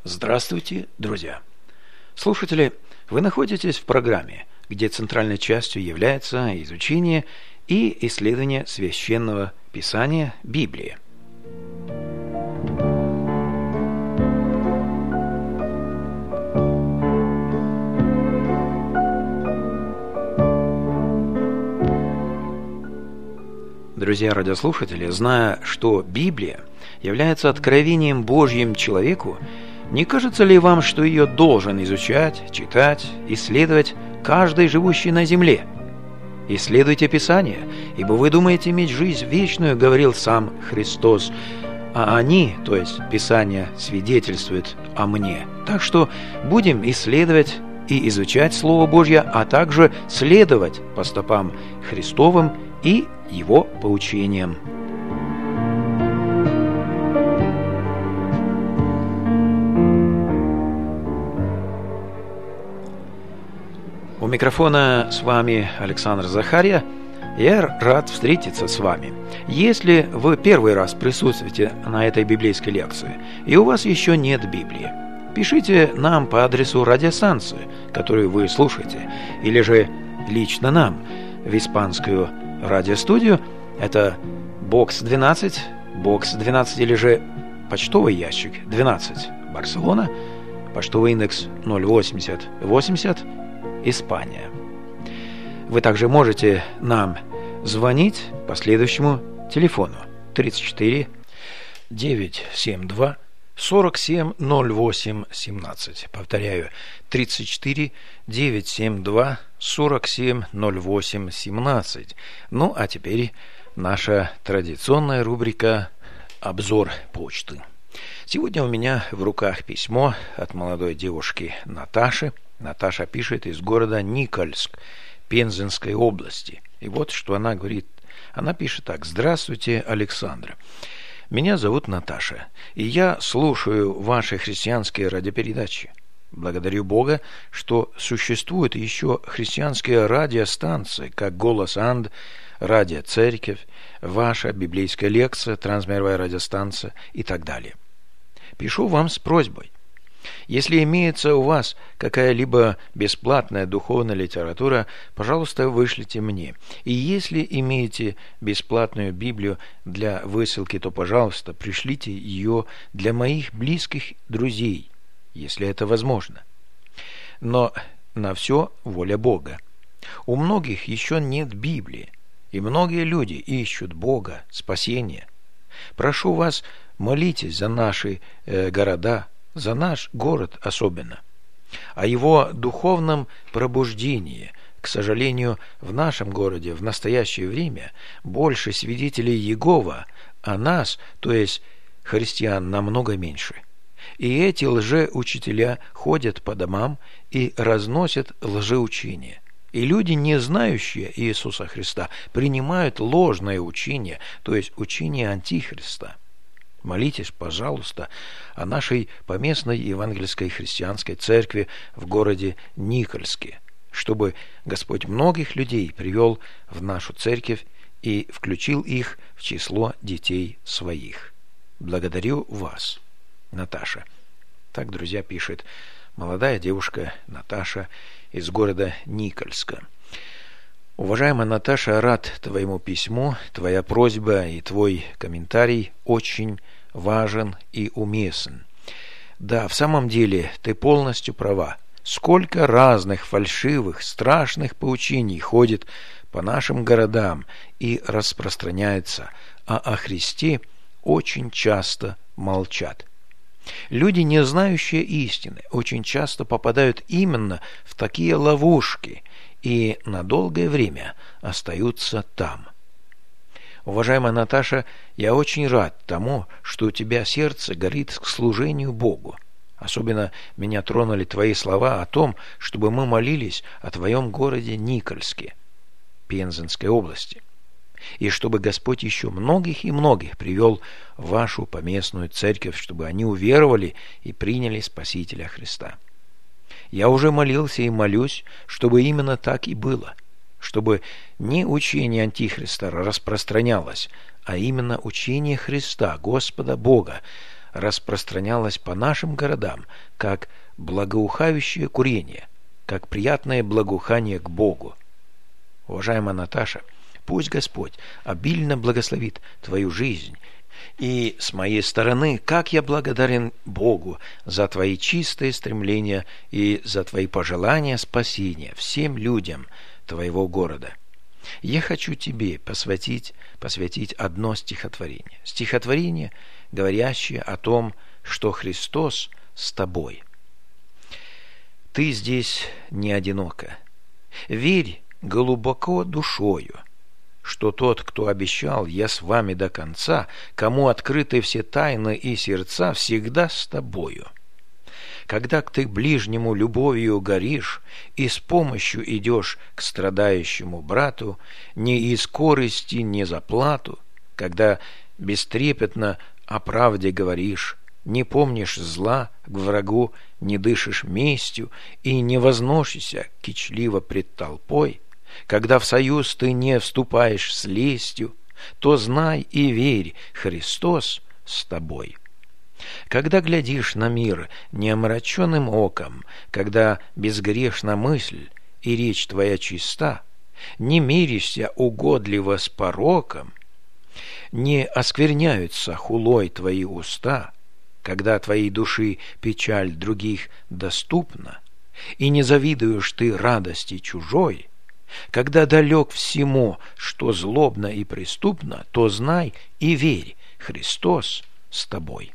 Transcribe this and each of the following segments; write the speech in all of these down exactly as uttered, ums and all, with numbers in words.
Здравствуйте, друзья! Слушатели, вы находитесь в программе, где центральной частью является изучение и исследование Священного Писания Библии. Друзья радиослушатели, зная, что Библия является откровением Божьим человеку, не кажется ли вам, что ее должен изучать, читать, исследовать каждый живущий на земле? Исследуйте Писание, ибо вы думаете иметь жизнь вечную, говорил сам Христос, а они, то есть Писание, свидетельствуют о мне. Так что будем исследовать и изучать Слово Божье, а также следовать по стопам Христовым и Его поучениям. У микрофона с вами Александр Захарья. Я рад встретиться с вами. Если вы первый раз присутствуете на этой библейской лекции, и у вас еще нет Библии, пишите нам по адресу радиостанции, которую вы слушаете, или же лично нам в испанскую радиостудию. Это бокс двенадцать, бокс двенадцать или же почтовый ящик двенадцать, Барселона, почтовый индекс ноль восемьдесят восемьдесят, Испания. Вы также можете нам звонить по следующему телефону тридцать четыре девятьсот семьдесят два сорок семь ноль восемь семнадцать. Повторяю, тридцать четыре девятьсот семьдесят два сорок семь ноль восемь семнадцать. Ну, а теперь наша традиционная рубрика «Обзор почты». Сегодня у меня в руках письмо от молодой девушки Наташи. Наташа пишет из города Никольск, Пензенской области. И вот что она говорит. Она пишет так: «Здравствуйте, Александр. Меня зовут Наташа, и я слушаю ваши христианские радиопередачи. Благодарю Бога, что существуют еще христианские радиостанции, как «Голос Анд», «Радио Церковь», ваша библейская лекция, трансмировая радиостанция и так далее. Пишу вам с просьбой. Если имеется у вас какая-либо бесплатная духовная литература, пожалуйста, вышлите мне. И если имеете бесплатную Библию для высылки, то, пожалуйста, пришлите ее для моих близких друзей, если это возможно. Но на все воля Бога. У многих еще нет Библии, и многие люди ищут Бога, спасения. Прошу вас, молитесь за наши э, города, за наш город особенно. О его духовном пробуждении, к сожалению, в нашем городе в настоящее время больше свидетелей Иеговы, а нас, то есть христиан, намного меньше. И эти лжеучителя ходят по домам и разносят лжеучения. И люди, не знающие Иисуса Христа, принимают ложное учение, то есть учение Антихриста. Молитесь, пожалуйста, о нашей поместной евангельской христианской церкви в городе Никольске, чтобы Господь многих людей привел в нашу церковь и включил их в число детей своих. Благодарю вас, Наташа». Так, друзья, пишет молодая девушка Наташа из города Никольска. Уважаемая Наташа, рад твоему письму. Твоя просьба и твой комментарий очень важен и уместен. Да, в самом деле, ты полностью права. Сколько разных фальшивых, страшных поучений ходит по нашим городам и распространяется, а о Христе очень часто молчат. Люди, не знающие истины, очень часто попадают именно в такие ловушки и на долгое время остаются там. Уважаемая Наташа, я очень рад тому, что у тебя сердце горит к служению Богу. Особенно меня тронули твои слова о том, чтобы мы молились о твоем городе Никольске, Пензенской области, и чтобы Господь еще многих и многих привел в вашу поместную церковь, чтобы они уверовали и приняли Спасителя Христа. Я уже молился и молюсь, чтобы именно так и было, чтобы не учение Антихриста распространялось, а именно учение Христа, Господа Бога, распространялось по нашим городам, как благоухающее курение, как приятное благоухание к Богу. Уважаемая Наташа, пусть Господь обильно благословит твою жизнь. И с моей стороны, как я благодарен Богу за твои чистые стремления и за твои пожелания спасения всем людям твоего города. Я хочу тебе посвятить, посвятить одно стихотворение. Стихотворение, говорящее о том, что Христос с тобой. Ты здесь не одинока. Верь глубоко душою, что тот, кто обещал «Я с вами до конца», кому открыты все тайны и сердца, всегда с тобою. Когда ты ближнему любовью горишь и с помощью идешь к страдающему брату, не из корысти, не за плату, когда бестрепетно о правде говоришь, не помнишь зла к врагу, не дышишь местью и не возносишься кичливо пред толпой, когда в союз ты не вступаешь с лестью, то знай и верь, Христос с тобой. Когда глядишь на мир неомраченным оком, когда безгрешна мысль и речь твоя чиста, не миришься угодливо с пороком, не оскверняются хулой твои уста, когда твоей души печаль других доступна, и не завидуешь ты радости чужой, когда далек всему, что злобно и преступно, то знай и верь, Христос с тобой.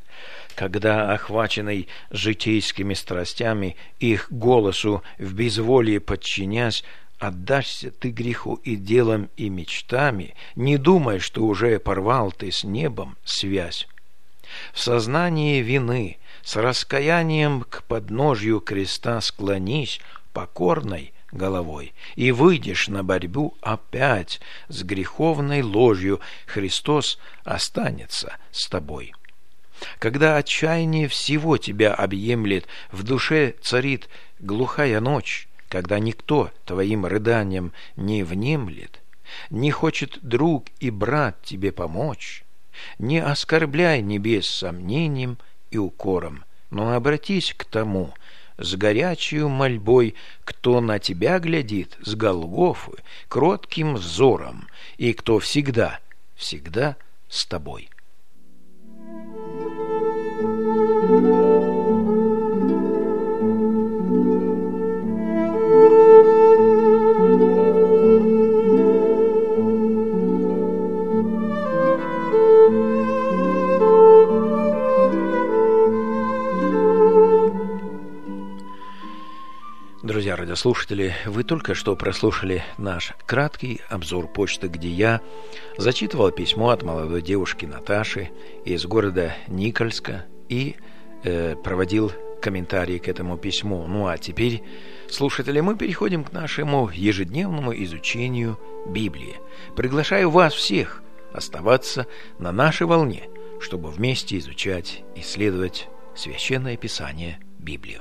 Когда, охваченный житейскими страстями, их голосу в безволии подчинясь, отдашься ты греху и делом, и мечтами, не думай, что уже порвал ты с небом связь. В сознании вины с раскаянием к подножью креста склонись покорной головой, и выйдешь на борьбу опять с греховной ложью, Христос останется с тобой. Когда отчаяние всего тебя объемлет, в душе царит глухая ночь, когда никто твоим рыданиям не внемлет, не хочет друг и брат тебе помочь, не оскорбляй небес сомнением и укором, но обратись к тому с горячей мольбой, кто на тебя глядит с Голгофы кротким взором, и кто всегда, всегда с тобой. Друзья радиослушатели, вы только что прослушали наш краткий обзор почты, где я зачитывал письмо от молодой девушки Наташи из города Никольска и э, проводил комментарии к этому письму. Ну а теперь, слушатели, мы переходим к нашему ежедневному изучению Библии. Приглашаю вас всех оставаться на нашей волне, чтобы вместе изучать, исследовать Священное Писание, Библию.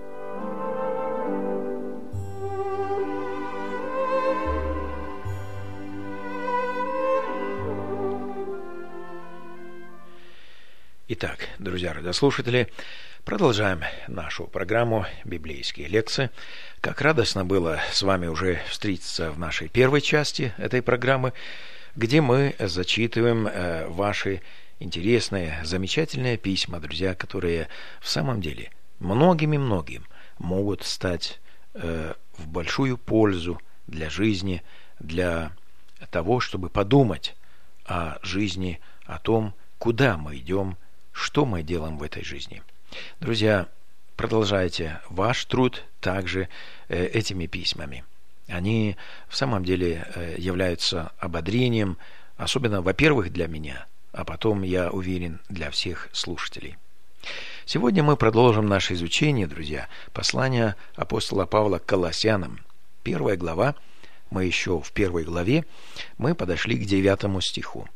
Итак, друзья радиослушатели, продолжаем нашу программу «Библейские лекции». Как радостно было с вами уже встретиться в нашей первой части этой программы, где мы зачитываем э, ваши интересные, замечательные письма, друзья, которые в самом деле многим-многим могут стать э, в большую пользу для жизни, для того, чтобы подумать о жизни, о том, куда мы идем, что мы делаем в этой жизни. Друзья, продолжайте ваш труд также э, этими письмами. Они в самом деле э, являются ободрением, особенно, во-первых, для меня, а потом, я уверен, для всех слушателей. Сегодня мы продолжим наше изучение, друзья, послания апостола Павла к Колоссянам. Первая глава, мы еще в первой главе, мы подошли к девятому стиху.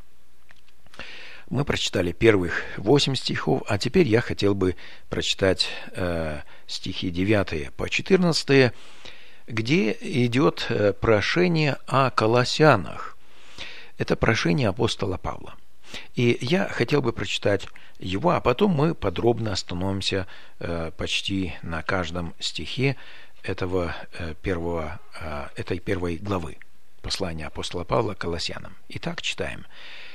Мы прочитали первых восемь стихов, а теперь я хотел бы прочитать э, стихи девятый по четырнадцатый, где идет э, прошение о колоссянах. Это прошение апостола Павла. И я хотел бы прочитать его, а потом мы подробно остановимся э, почти на каждом стихе этого, э, первого, э, этой первой главы послания апостола Павла к Колоссянам. Итак, читаем.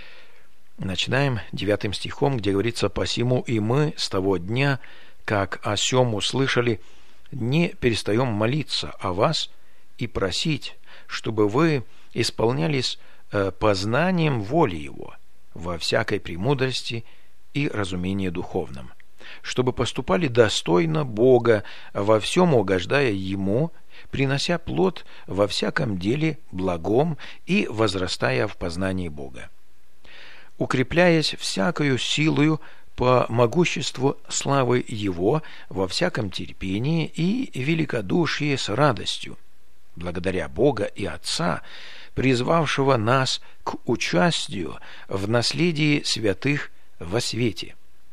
Начинаем девятым стихом, где говорится: «Посему и мы с того дня, как о сем услышали, не перестаем молиться о вас и просить, чтобы вы исполнялись э, познанием воли Его во всякой премудрости и разумении духовном, чтобы поступали достойно Бога, во всем угождая Ему, принося плод во всяком деле благом и возрастая в познании Бога, укрепляясь всякою силою по могуществу славы Его во всяком терпении и великодушии с радостью, благодаря Бога и Отца, призвавшего нас к участию в наследии святых во свете,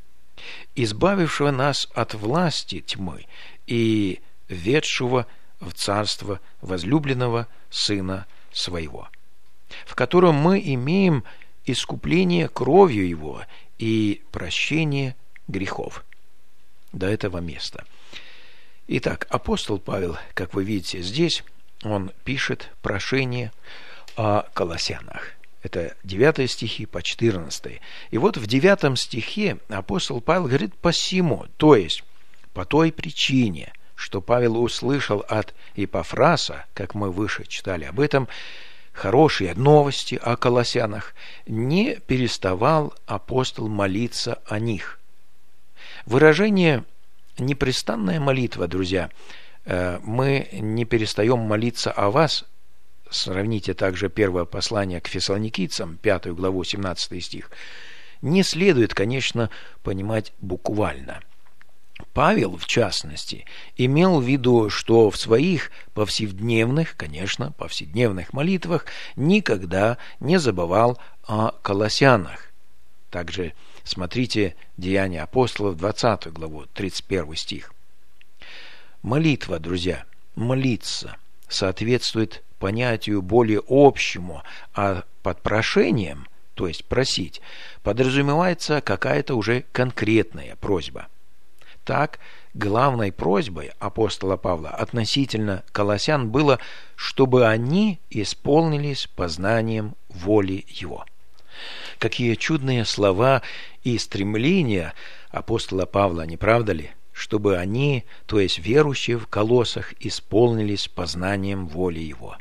избавившего нас от власти тьмы и ведшего в царство возлюбленного Сына Своего, в котором мы имеем искупление кровью Его и прощение грехов». До этого места. Итак, апостол Павел, как вы видите здесь, он пишет прошение о колоссянах. Это девятые стихи по четырнадцатый. И вот в девятом стихе апостол Павел говорит «посему», то есть по той причине, что Павел услышал от Епафраса, как мы выше читали об этом, хорошие новости о колоссянах, не переставал апостол молиться о них. Выражение «непрестанная молитва», друзья, мы не перестаем молиться о вас. Сравните также первое послание к Фессалоникийцам, пятую главу, семнадцатый стих. Не следует, конечно, понимать буквально. Павел, в частности, имел в виду, что в своих повседневных, конечно, повседневных молитвах никогда не забывал о колоссянах. Также смотрите Деяния апостолов, двадцатую главу, тридцать первый стих. Молитва, друзья, молиться соответствует понятию более общему, а под прошением, то есть просить, подразумевается какая-то уже конкретная просьба. Так, главной просьбой апостола Павла относительно колоссян было, чтобы они исполнились познанием воли Его. Какие чудные слова и стремления апостола Павла, не правда ли? Чтобы они, то есть верующие в Колоссах, исполнились познанием воли Его.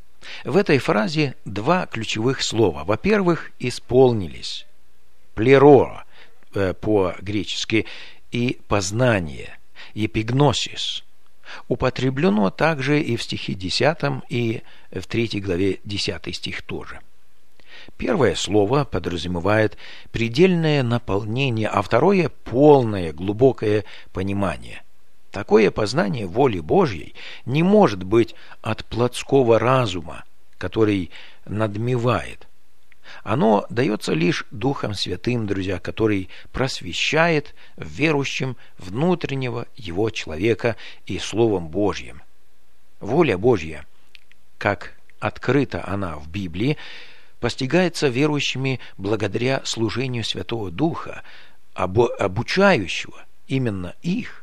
В этой фразе два ключевых слова. Во-первых, исполнились, плеро по-гречески, и познание, епигносис, употреблено также и в стихе десятом, и в третьей главе десятый стих тоже. Первое слово подразумевает предельное наполнение, а второе – полное, глубокое понимание. Такое познание воли Божьей не может быть от плотского разума, который надмевает. Оно дается лишь Духом Святым, друзья, который просвещает верующим внутреннего его человека и Словом Божьим. Воля Божья, как открыта она в Библии, постигается верующими благодаря служению Святого Духа, обучающего именно их.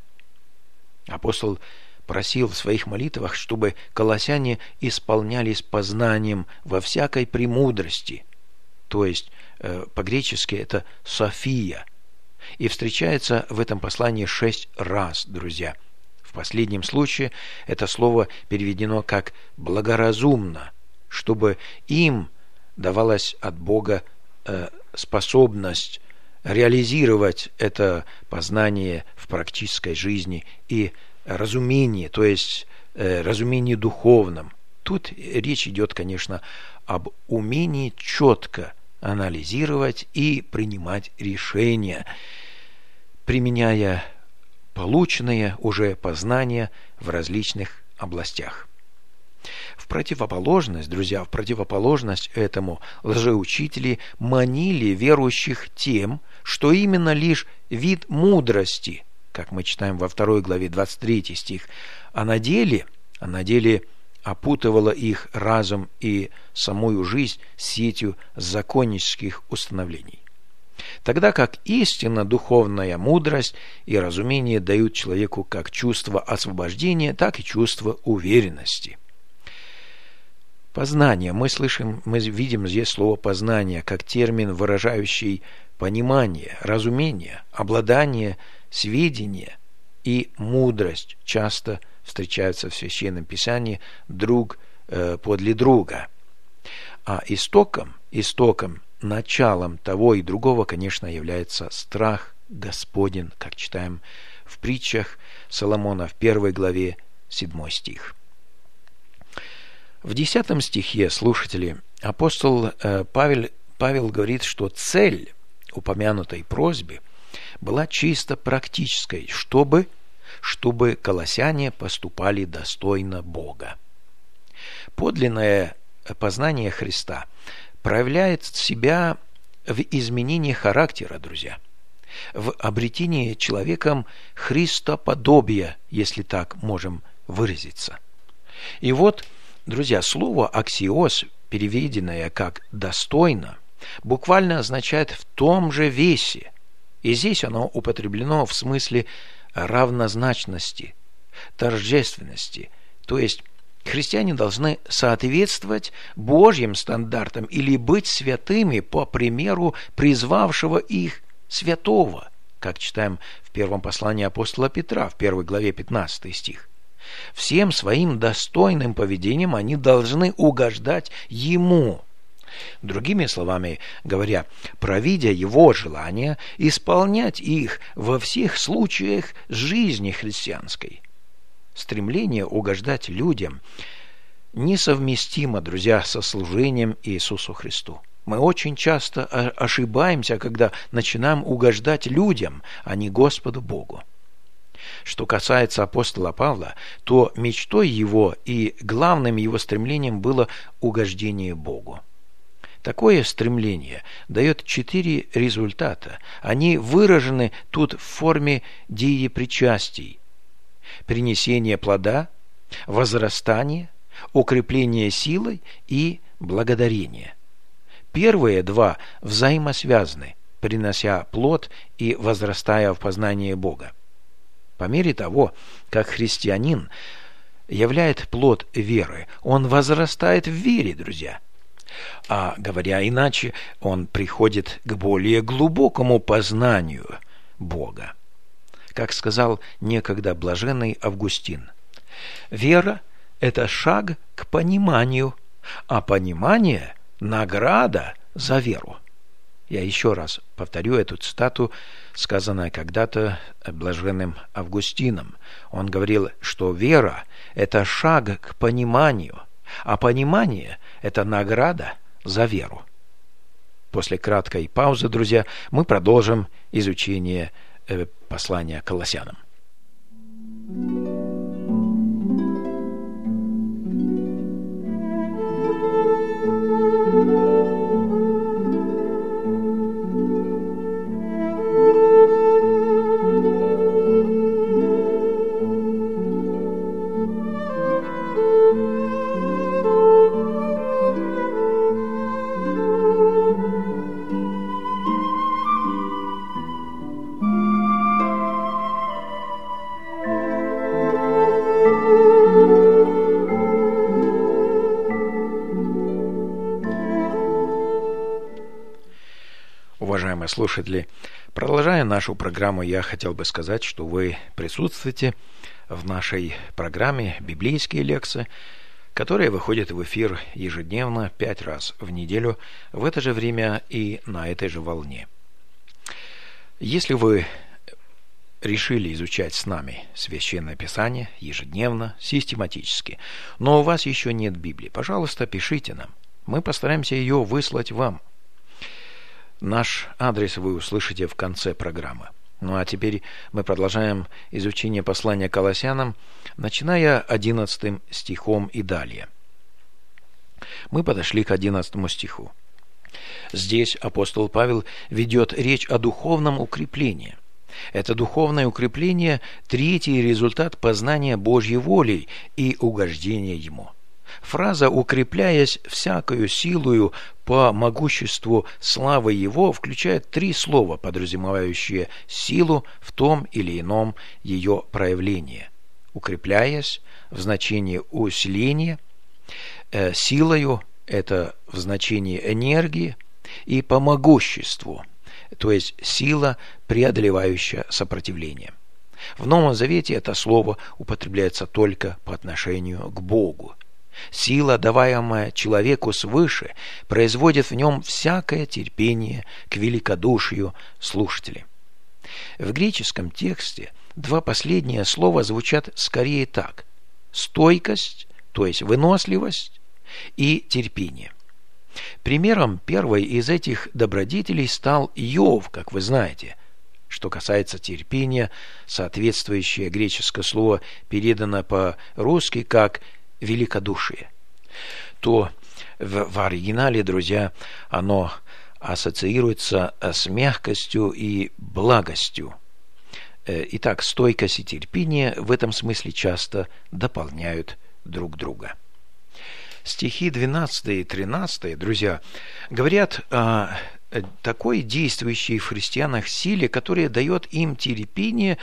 Апостол просил в своих молитвах, чтобы колоссяне исполнялись познанием во всякой премудрости, то есть э, по-гречески это «софия», и встречается в этом послании шесть раз, друзья. В последнем случае это слово переведено как «благоразумно», чтобы им давалась от Бога э, способность реализировать это познание в практической жизни и разумение, то есть э, разумение духовном. Тут речь идет, конечно, об умении четко анализировать и принимать решения, применяя полученные уже познания в различных областях. В противоположность, друзья, в противоположность этому лжеучители манили верующих тем, что именно лишь вид мудрости, как мы читаем во второй главе двадцать третий стих, а на деле, а на деле опутывала их разум и самую жизнь сетью законнических установлений. Тогда как истинно духовная мудрость и разумение дают человеку как чувство освобождения, так и чувство уверенности. Познание. Мы слышим, мы видим здесь слово «познание» как термин, выражающий понимание, разумение, обладание, сведение и мудрость. Часто встречаются в Священном Писании друг э, подле друга. А истоком, истоком, началом того и другого, конечно, является страх Господень, как читаем в притчах Соломона в первой главе, седьмой стих. В десятом стихе, слушатели, апостол Павел, Павел говорит, что цель упомянутой просьбы была чисто практической, чтобы, чтобы колоссяне поступали достойно Бога. Подлинное познание Христа проявляет себя в изменении характера, друзья, в обретении человеком христоподобия, если так можем выразиться. И вот, друзья, слово «аксиос», переведенное как «достойно», буквально означает «в том же весе». И здесь оно употреблено в смысле равнозначности, тождественности. То есть христиане должны соответствовать Божьим стандартам или быть святыми по примеру призвавшего их святого, как читаем в первом послании апостола Петра, в первой главе пятнадцатый стих. Всем своим достойным поведением они должны угождать Ему. Другими словами говоря, провидя Его желания, исполнять их во всех случаях жизни христианской. Стремление угождать людям несовместимо, друзья, со служением Иисусу Христу. Мы очень часто ошибаемся, когда начинаем угождать людям, а не Господу Богу. Что касается апостола Павла, то мечтой его и главным его стремлением было угождение Богу. Такое стремление дает четыре результата. Они выражены тут в форме деепричастий: принесение плода, возрастание, укрепление силой и благодарение. Первые два взаимосвязаны, принося плод и возрастая в познании Бога. По мере того, как христианин являет плод веры, он возрастает в вере, друзья. А говоря иначе, он приходит к более глубокому познанию Бога. Как сказал некогда блаженный Августин, вера – это шаг к пониманию, а понимание – награда за веру. Я еще раз повторю эту цитату, сказанную когда-то блаженным Августином. Он говорил, что вера – это шаг к пониманию, а понимание – это награда за веру. После краткой паузы, друзья, мы продолжим изучение послания к Колоссянам. Уважаемые слушатели, продолжая нашу программу, я хотел бы сказать, что вы присутствуете в нашей программе «Библейские лекции», которая выходит в эфир ежедневно, пять раз в неделю, в это же время и на этой же волне. Если вы решили изучать с нами Священное Писание ежедневно, систематически, но у вас еще нет Библии, пожалуйста, пишите нам. Мы постараемся ее выслать вам. Наш адрес вы услышите в конце программы. Ну а теперь мы продолжаем изучение послания к Колоссянам, начиная одиннадцатым стихом и далее. Мы подошли к одиннадцатому стиху. Здесь апостол Павел ведет речь о духовном укреплении. Это духовное укрепление – третий результат познания Божьей воли и угождения Ему. Фраза «укрепляясь всякою силою по могуществу славы Его» включает три слова, подразумевающие силу в том или ином ее проявлении. «Укрепляясь» в значении усиления, э, «силою» — это в значении энергии, и «по могуществу», то есть сила, преодолевающая сопротивление. В Новом Завете это слово употребляется только по отношению к Богу. Сила, даваемая человеку свыше, производит в нем всякое терпение к великодушию слушателя. В греческом тексте два последние слова звучат скорее так: стойкость, то есть выносливость, и терпение. Примером первой из этих добродетелей стал Иов, как вы знаете. Что касается терпения, соответствующее греческое слово передано по-русски как великодушие, то в, в оригинале, друзья, оно ассоциируется с мягкостью и благостью. Итак, стойкость и терпение в этом смысле часто дополняют друг друга. Стихи двенадцатый и тринадцатый, друзья, говорят о такой действующей в христианах силе, которая дает им терпение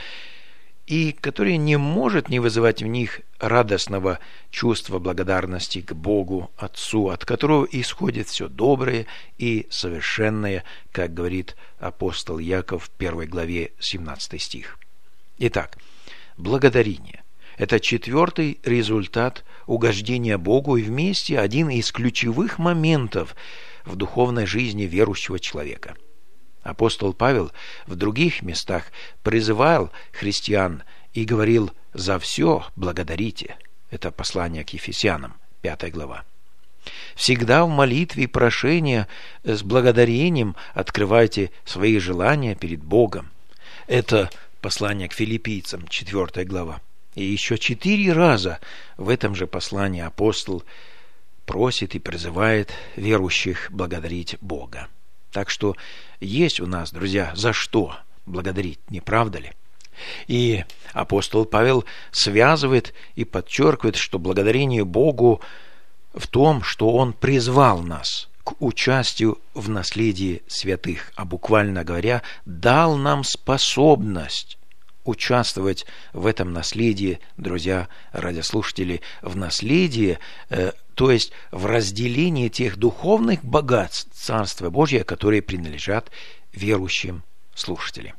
и которая не может не вызывать в них радостного чувства благодарности к Богу Отцу, от которого исходит все доброе и совершенное, как говорит апостол Яков в первой главе, семнадцатый стих. Итак, благодарение – это четвертый результат угождения Богу и вместе один из ключевых моментов в духовной жизни верующего человека. Апостол Павел в других местах призывал христиан и говорил: «За все благодарите». Это послание к Ефесянам, пятая глава. «Всегда в молитве и прошении с благодарением открывайте свои желания перед Богом». Это послание к Филиппийцам, четвертая глава. И еще четыре раза в этом же послании апостол просит и призывает верующих благодарить Бога. Так что есть у нас, друзья, за что благодарить, не правда ли? И апостол Павел связывает и подчеркивает, что благодарение Богу в том, что Он призвал нас к участию в наследии святых, а буквально говоря, дал нам способность участвовать в этом наследии, друзья, радиослушатели, в наследии, э, то есть в разделении тех духовных богатств Царства Божия, которые принадлежат верующим слушателям.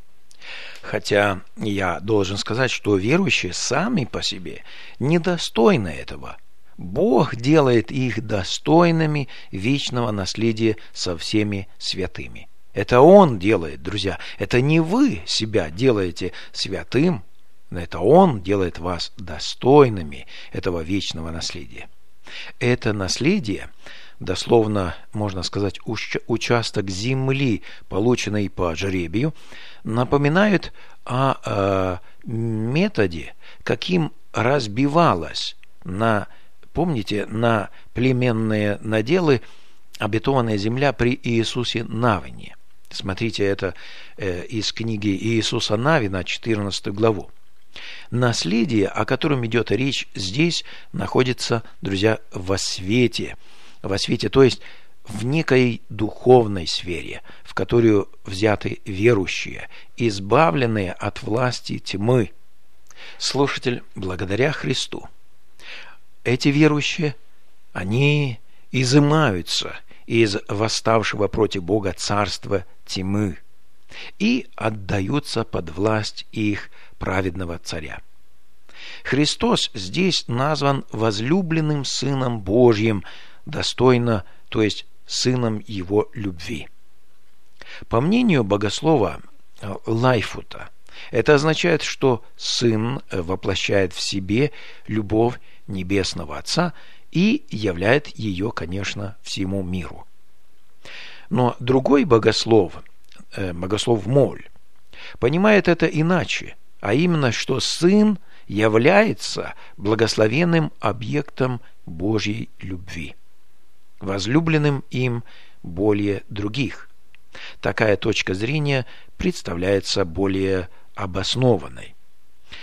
Хотя я должен сказать, что верующие сами по себе недостойны этого. Бог делает их достойными вечного наследия со всеми святыми. Это Он делает, друзья. Это не вы себя делаете святым, но это Он делает вас достойными этого вечного наследия. Это наследие, дословно можно сказать, участок земли, полученный по жребию, напоминает о, о методе, каким разбивалась на, помните, на племенные наделы обетованная земля при Иисусе Навине. Смотрите, это э, из книги Иисуса Навина, четырнадцатую главу. Наследие, о котором идет речь здесь, находится, друзья, во свете. Во свете, то есть в некой духовной сфере, в которую взяты верующие, избавленные от власти тьмы. Слушатель, благодаря Христу, эти верующие, они изымаются из восставшего против Бога царства тьмы и отдаются под власть их праведного царя. Христос здесь назван возлюбленным Сыном Божьим, достойно, то есть Сыном Его любви. По мнению богослова Лайфута, это означает, что Сын воплощает в себе любовь Небесного Отца и являет ее, конечно, всему миру. Но другой богослов, э, богослов Моль, понимает это иначе, а именно, что Сын является благословенным объектом Божьей любви, возлюбленным им более других. Такая точка зрения представляется более обоснованной.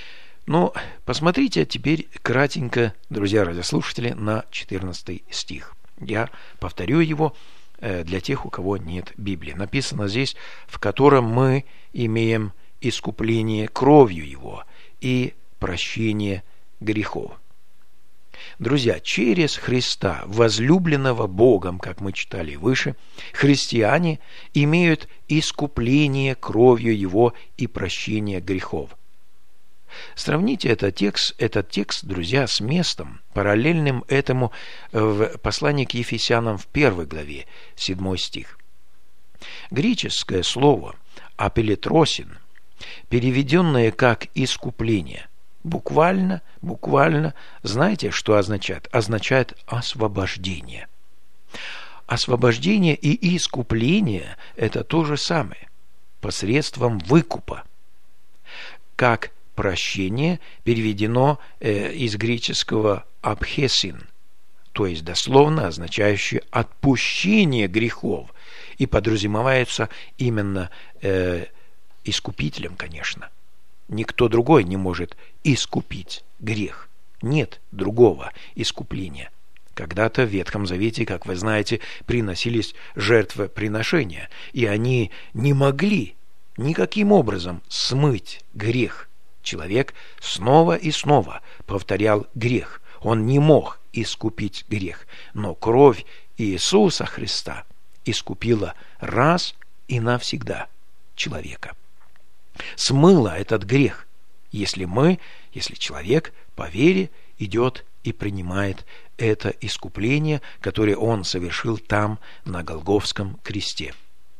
Но посмотрите теперь кратенько, друзья радиослушатели, на четырнадцатый стих. Я повторю его для тех, у кого нет Библии. Написано здесь, в котором мы имеем искупление кровью Его и прощение грехов. Друзья, через Христа, возлюбленного Богом, как мы читали выше, христиане имеют искупление кровью Его и прощение грехов. Сравните этот текст, этот текст, друзья, с местом, параллельным этому в послании к Ефесянам в первой главе, седьмой стих. Греческое слово «апелетросин», переведенное как «искупление», буквально, буквально, знаете, что означает? Означает освобождение. Освобождение и искупление – это то же самое, посредством выкупа. Как прощение переведено э, из греческого «абхесин», то есть дословно означающее «отпущение грехов», и подразумевается именно э, искупителем, конечно. Никто другой не может искупить грех. Нет другого искупления. Когда-то в Ветхом Завете, как вы знаете, приносились жертвоприношения, и они не могли никаким образом смыть грех. Человек снова и снова повторял грех. Он не мог искупить грех. Но кровь Иисуса Христа искупила раз и навсегда человека. Смыла этот грех, если мы, если человек по вере идет и принимает это искупление, которое он совершил там, на Голгофском кресте.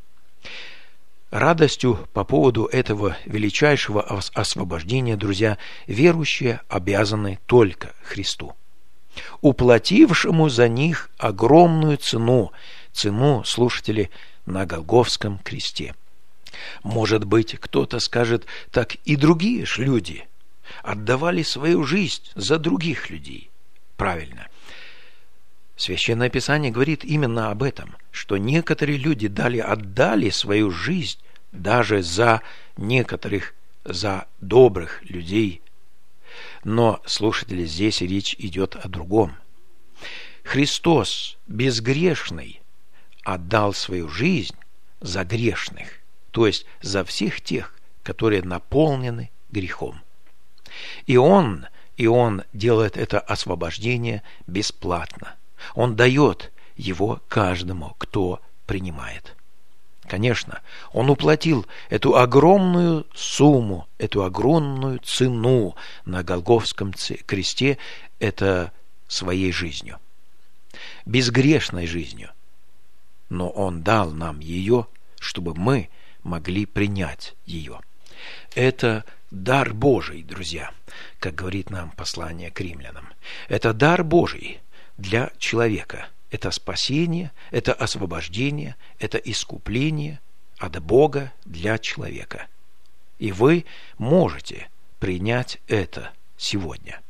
Радостью по поводу этого величайшего освобождения, друзья, верующие обязаны только Христу, уплатившему за них огромную цену, цену, слушатели, на Голгофском кресте. Может быть, кто-то скажет, так и другие ж люди отдавали свою жизнь за других людей. Правильно. Священное Писание говорит именно об этом, что некоторые люди дали, отдали свою жизнь даже за некоторых, за добрых людей. Но, слушатели, здесь речь идет о другом. Христос, безгрешный, отдал свою жизнь за грешных, то есть за всех тех, которые наполнены грехом. И Он, и Он делает это освобождение бесплатно. Он дает его каждому, кто принимает. Конечно, Он уплатил эту огромную сумму, эту огромную цену на Голгофском кресте, это своей жизнью, безгрешной жизнью. Но Он дал нам ее, чтобы мы могли принять ее. Это дар Божий, друзья, как говорит нам послание к римлянам. Это дар Божий для человека. Это спасение, это освобождение, это искупление от Бога для человека. И вы можете принять это сегодня.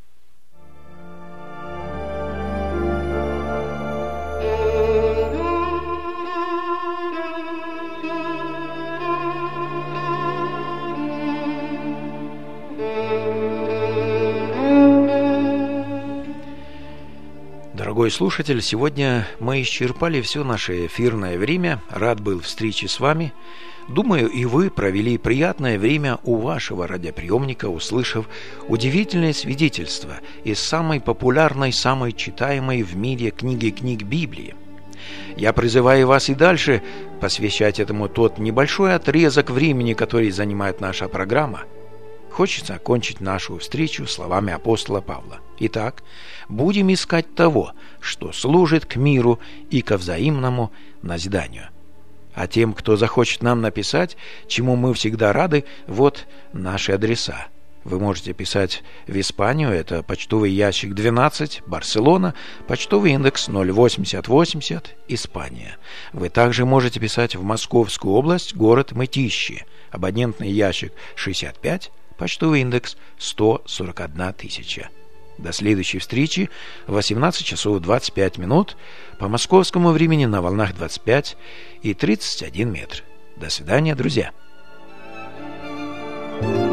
Дорогой слушатель, сегодня мы исчерпали все наше эфирное время. Рад был встрече с вами. Думаю, и вы провели приятное время у вашего радиоприемника, услышав удивительное свидетельство из самой популярной, самой читаемой в мире книги книг Библии. Я призываю вас и дальше посвящать этому тот небольшой отрезок времени, который занимает наша программа. Хочется окончить нашу встречу словами апостола Павла. Итак, будем искать того, что служит к миру и ко взаимному назиданию. А тем, кто захочет нам написать, чему мы всегда рады, вот наши адреса. Вы можете писать в Испанию, это почтовый ящик двенадцать, Барселона, почтовый индекс ноль восемьдесят восемьдесят, Испания. Вы также можете писать в Московскую область, город Мытищи, абонентный ящик шестьдесят пять, почтовый индекс сто сорок одна тысяча. До следующей встречи в восемнадцать часов двадцать пять минут по московскому времени на волнах двадцать пять и тридцать один метр. До свидания, друзья.